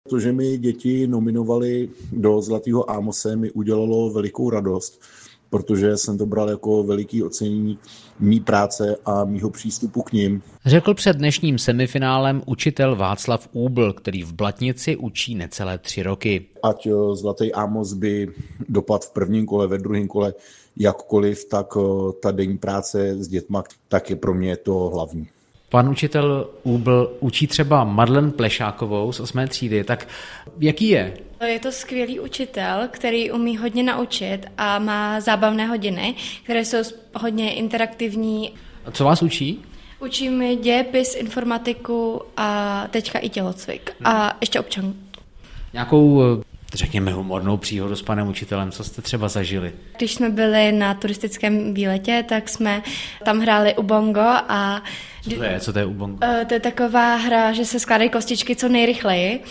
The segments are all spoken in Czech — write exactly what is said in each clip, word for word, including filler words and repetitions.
To, že mi děti nominovali do Zlatého Ámose, mi udělalo velikou radost, protože jsem to bral jako veliký ocenění mý práce a mýho přístupu k nim. Řekl před dnešním semifinálem učitel Václav Úbl, který v Blatnici učí necelé tři roky. Ať Zlatý Ámos by dopadl v prvním kole, ve druhém kole jakkoliv, tak ta denní práce s dětma, tak je pro mě to hlavní. Pan učitel Úbl učí třeba Madlen Plešákovou z osmé třídy, tak jaký je? Je to skvělý učitel, který umí hodně naučit a má zábavné hodiny, které jsou hodně interaktivní. A co vás učí? Učí mi dějepis, informatiku a teďka i tělocvik a ještě občanku. Nějakou, řekněme, humornou příhodu s panem učitelem, co jste třeba zažili? Když jsme byli na turistickém výletě, tak jsme tam hráli ubongo a... Co to je? Co to je ubongo? To je taková hra, že se skládají kostičky co nejrychleji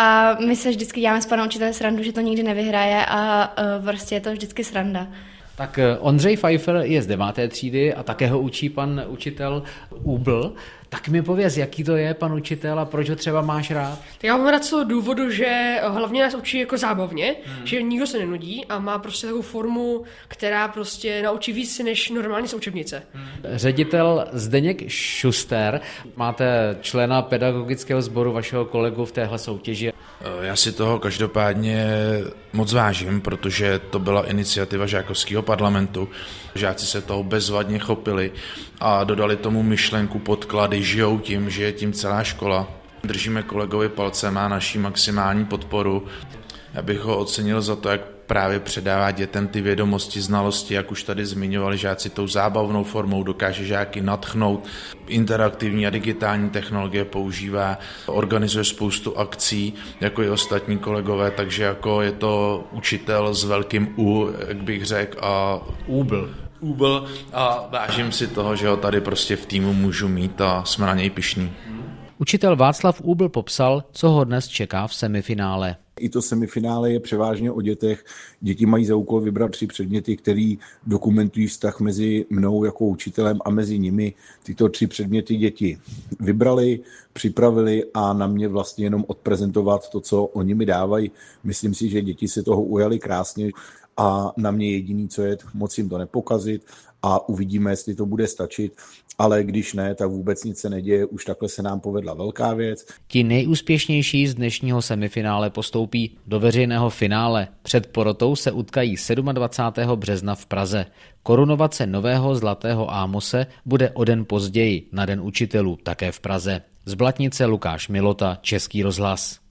a my se vždycky děláme s panem učitelem srandu, že to nikdy nevyhraje a prostě je to vždycky sranda. Tak Ondřej Pfeiffer je z deváté třídy a také ho učí pan učitel Úbl. Tak mi pověz, jaký to je pan učitel a proč ho třeba máš rád? Tak já mám rád z toho důvodu, že hlavně nás učí jako zábavně, hmm. že nikdo se nenudí a má prostě takovou formu, která prostě naučí víc než normální z učebnice. Hmm. Ředitel Zdeněk Šuster, máte člena pedagogického sboru vašeho kolegu v téhle soutěži. Já si toho každopádně moc vážím, protože to byla iniciativa žákovského parlamentu. Žáci se toho bezvadně chopili a dodali tomu myšlenku, podklady, žijou tím, žije tím celá škola. Držíme kolegovi palce, má naší maximální podporu. Já bych ho ocenil za to, jak právě předává dětem ty vědomosti, znalosti, jak už tady zmiňovali žáci, tou zábavnou formou dokáže žáky nadchnout. Interaktivní a digitální technologie používá, organizuje spoustu akcí, jako i ostatní kolegové, takže jako je to učitel s velkým U, jak bych řekl, a Úbl. Úbl a vážím si toho, že ho tady prostě v týmu můžu mít a jsme na něj pyšní. Učitel Václav Úbl popsal, co ho dnes čeká v semifinále. I to semifinále je převážně o dětech. Děti mají za úkol vybrat tři předměty, které dokumentují vztah mezi mnou jako učitelem a mezi nimi. Tyto tři předměty děti vybrali, připravili a na mě vlastně jenom odprezentovat to, co oni mi dávají. Myslím si, že děti se toho ujali krásně a na mě jediný, co je, moc jim to nepokazit a uvidíme, jestli to bude stačit. Ale když ne, tak vůbec nic se neděje, už takhle se nám povedla velká věc. Ti nejúspěšnější z dnešního semifinále postoupí do veřejného finále. Před porotou se utkají dvacátého sedmého března v Praze. Korunovace nového Zlatého Ámose bude o den později, na Den učitelů, také v Praze. Z Blatnice Lukáš Milota, Český rozhlas.